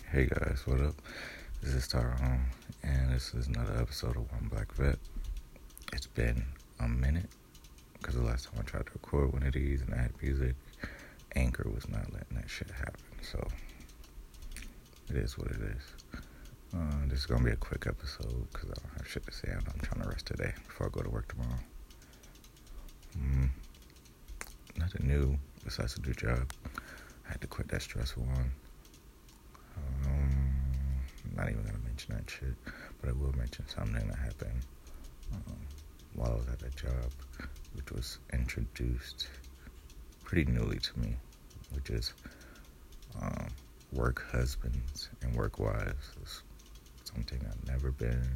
Hey guys, what up? This is Tyrone, and this is another episode of One Black Vet. It's been a minute, because the last time I tried to record one of these and I had music, Anchor was not letting that shit happen, so it is what it is. This is going to be a quick episode, because I don't have shit to say, and I'm trying to rest today before I go to work tomorrow. Nothing new besides a new job. I had to quit that stressful one. I'm not even going to mention that shit, but I will mention something that happened while I was at that job, which was introduced pretty newly to me, which is work husbands and work wives. It's something I've never been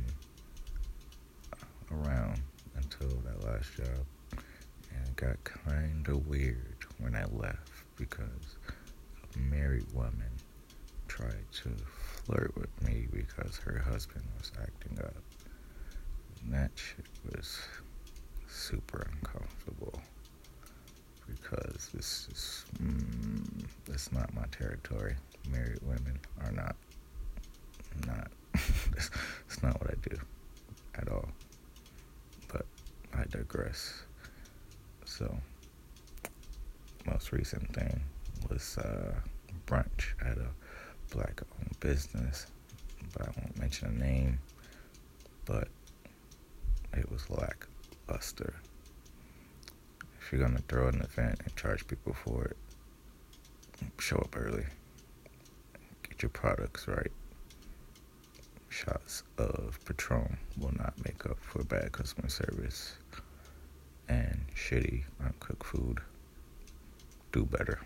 around until that last job, and it got kind of weird when I left because a married woman tried to flirt with me because her husband was acting up. And that shit was super uncomfortable because this is it's not my territory. Married women are not it's not what I do at all. But I digress. So most recent thing was brunch at a black-owned business, but I won't mention a name, but it was lackluster. If you're gonna throw an event and charge people for it, show up early. Get your products right. Shots of Patron will not make up for bad customer service and shitty uncooked food. Do better.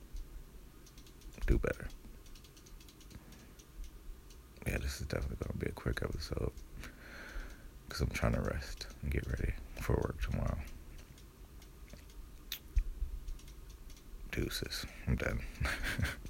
Yeah, this is definitely going to be a quick episode because I'm trying to rest and get ready for work tomorrow. Deuces. I'm done.